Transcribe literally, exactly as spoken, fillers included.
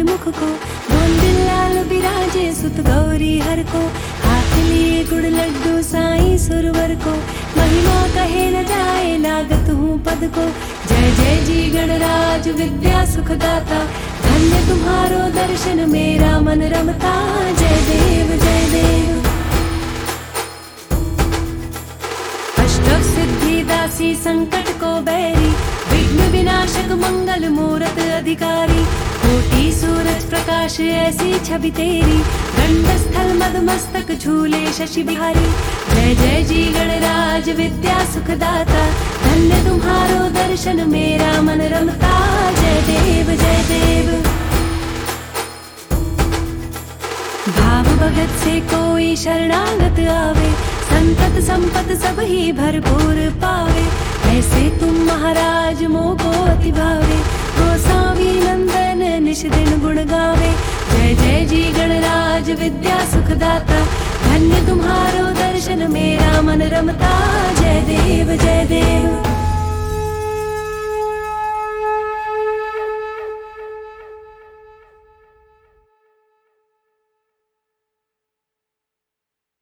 मुख को, गोंदिल लाल बिराजे सुत गौरी हर को, हाथ लिए गुड़ लड्डू साईं सुरवर को, महिमा कहे न जाए लागत हूँ पद को। जय जय जी गणराज विद्या सुखदाता, धन्य तुम्हारो दर्शन मेरा मन रमता। जय देव जय देव। अष्टव सिद्धि दासी संकट को बैरी, विघ्न विनाशक मंगल मूरत अधिकारी, कोटि सूरज प्रकाश ऐसी छवि तेरी, गंड स्थल मद मस्तक झूले शशि बिहारी। जय जय जी गणराज विद्या सुखदाता, धन्य तुम्हारो दर्शन मेरा मन रमता। जय देव जय देव। भाव भगत से कोई शरणागत आवे, संतत संपत सब ही भरपूर पावे, ऐसे तुम महाराज मोको अति भावे, गोसावी नंदन निश दिन गुण गावे। जय जय जी गणराज विद्या सुखदाता, धन्य तुम्हारो दर्शन मेरा मन रमता। जय देव जय देव।